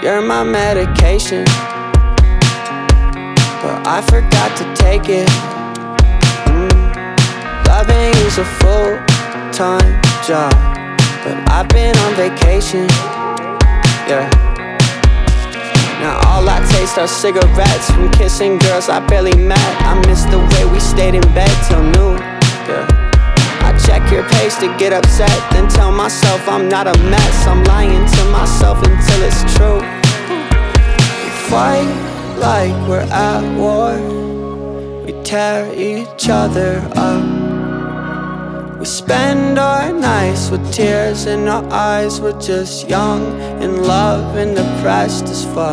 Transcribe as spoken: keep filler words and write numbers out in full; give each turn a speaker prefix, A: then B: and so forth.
A: You're my medication, but I forgot to take it. mm. Loving you's a full-time job, but I've been on vacation. Yeah. Now all I taste are cigarettes from kissing girls I barely met. I miss the way we stayed in bed till noon. Yeah. I check your page to get upset, then tell myself I'm not a mess. I'm lying to myself until it's true. We fight like we're at war, we tear each other up. We spend our nights with tears in our eyes. We're just young, in love, and depressed as fuck.